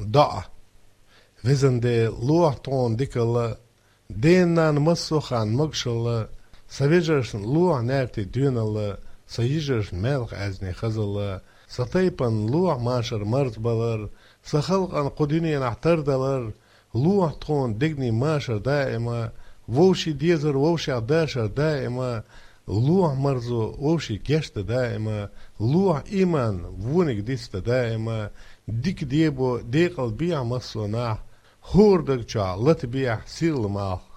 ضع وزن دي لوح طون ديكل دينان مسوخان مقشل سويجرشن لوح نارتي ديونل سيجرشن ملق ازني خزل ستيبن لوح ماشر مرتبلر سخلقن قدينين احتردلر لوح طون ديجني ماشر دائما ووشي ديزر ووشي عداشر دائما لوح مرزو ووشي جشت دائما لوح إيمان وونك ديست دائما ديك ديبو ديقل بيع مصو ناح هوردك جا لت بيع سيل ماخ